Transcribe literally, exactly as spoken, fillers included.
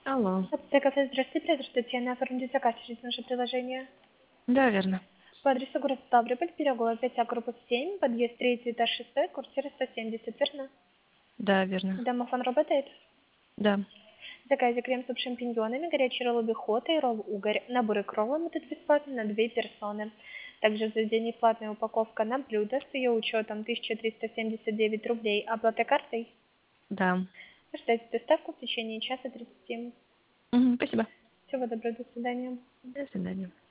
Алло. Аптека кафе, здравствуйте, это Татьяна. Оформите заказ через наше приложение. Да, верно. По адресу город Ставрополь, Пирогово, пять А, группа семь, подъезд третий, этаж шестой, квартира сто семьдесят, верно? Да, верно. Домофон работает? Да. В заказе крем-суп с шампиньонами, горячий ролл бихота и ролл угорь. Наборы к роллам идут бесплатно на две персоны. Также в заведении платная упаковка на блюдо с ее учетом тысяча триста семьдесят девять рублей. Оплата картой? Да. Ждайте доставку в течение часа тридцати. Мгм, спасибо. Всего доброго, до свидания. До свидания.